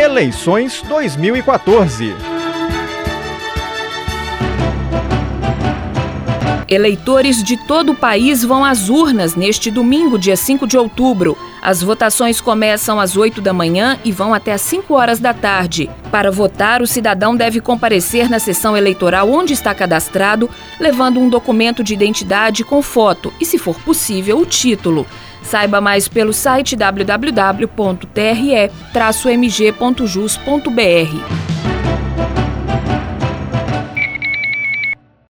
Eleições 2014. Eleitores de todo o país vão às urnas neste domingo, dia 5 de outubro. As votações começam às 8 da manhã e vão até às 5 horas da tarde. Para votar, o cidadão deve comparecer na sessão eleitoral onde está cadastrado, levando um documento de identidade com foto e, se for possível, o título. Saiba mais pelo site www.tre-mg.jus.br.